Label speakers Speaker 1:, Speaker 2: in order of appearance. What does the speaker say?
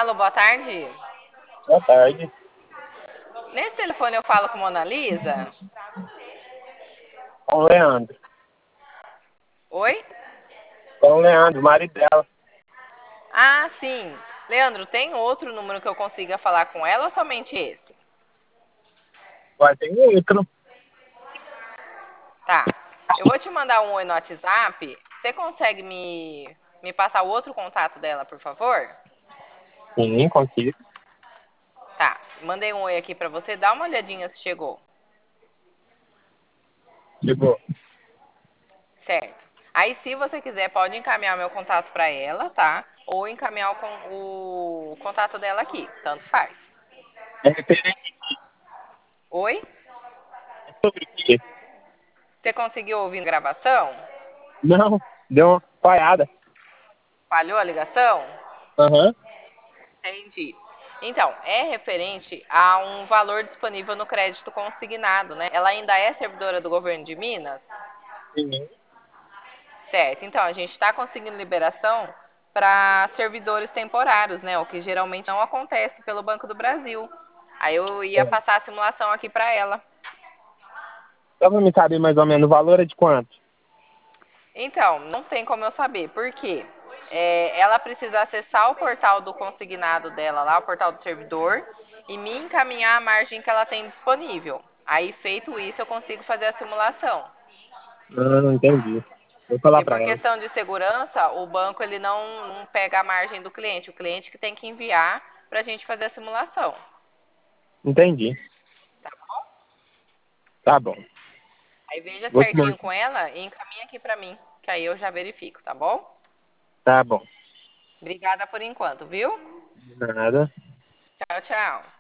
Speaker 1: Alô, boa tarde.
Speaker 2: Boa tarde.
Speaker 1: Nesse telefone eu falo com Mona Lisa?
Speaker 2: Com o Leandro.
Speaker 1: Oi?
Speaker 2: Com o Leandro, marido dela.
Speaker 1: Ah, sim. Leandro, tem outro número que eu consiga falar com ela ou somente esse?
Speaker 2: Vai ter outro.
Speaker 1: Tá. Eu vou te mandar um oi no WhatsApp. Você consegue me passar o outro contato dela, por favor?
Speaker 2: Sim, consigo.
Speaker 1: Tá. Mandei um oi aqui pra você. Dá uma olhadinha se chegou.
Speaker 2: Tipo,
Speaker 1: Certo. Aí, se você quiser, pode encaminhar meu contato pra ela, tá? Ou encaminhar o contato dela aqui. Tanto faz.
Speaker 2: é referente
Speaker 1: Oi?
Speaker 2: sobre o quê?
Speaker 1: Você conseguiu ouvir a gravação?
Speaker 2: Não, deu uma falhada.
Speaker 1: Falhou a ligação?
Speaker 2: Aham.
Speaker 1: Entendi. Então, é referente a um valor disponível no crédito consignado, né? Ela ainda é servidora do governo de Minas?
Speaker 2: Sim.
Speaker 1: Certo. Então, a gente está conseguindo liberação para servidores temporários, né? O que geralmente não acontece pelo Banco do Brasil. Aí eu ia
Speaker 2: É.
Speaker 1: passar a simulação aqui para ela.
Speaker 2: Só pra me saber mais ou menos o valor é de quanto?
Speaker 1: Então, não tem como eu saber. Por quê? Ela precisa acessar o portal do consignado dela lá, o portal do servidor, e me encaminhar a margem que ela tem disponível. Aí, feito isso, eu consigo fazer a simulação.
Speaker 2: Ah, entendi. Vou falar
Speaker 1: E
Speaker 2: pra
Speaker 1: por
Speaker 2: ela.
Speaker 1: questão de segurança, o banco ele não pega a margem do cliente. O cliente que tem que enviar para a gente fazer a simulação.
Speaker 2: Entendi.
Speaker 1: Tá bom?
Speaker 2: Tá bom.
Speaker 1: Aí veja
Speaker 2: Vou te mandar.
Speaker 1: certinho com ela e encaminha aqui para mim, que aí eu já verifico, tá bom?
Speaker 2: Tá bom.
Speaker 1: Obrigada por enquanto, viu?
Speaker 2: Nada.
Speaker 1: Tchau, tchau.